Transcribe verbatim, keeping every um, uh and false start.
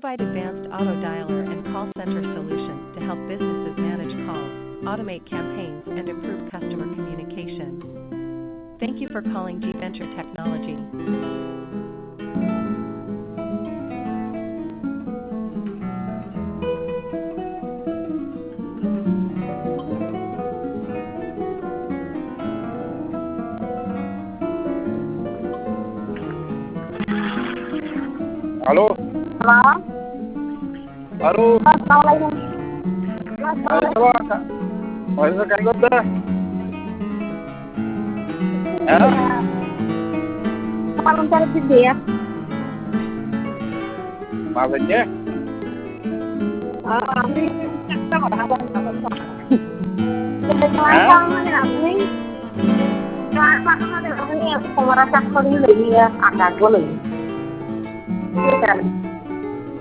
provide advanced auto dialer and call center solutions to help businesses manage calls, automate campaigns, and improve customer communication. Thank you for calling G Venture Technology. Halo. Halo. Halo. Assalamualaikum. Assalamualaikum. Waalaikumsalam dah. Ya. Kalau mencari gede ya. Maksudnya? Ah, ini kita mau apa apa. Sekarang ini ini. Sekarang ini aku merasa kali ini ya agak boleh. Bukan.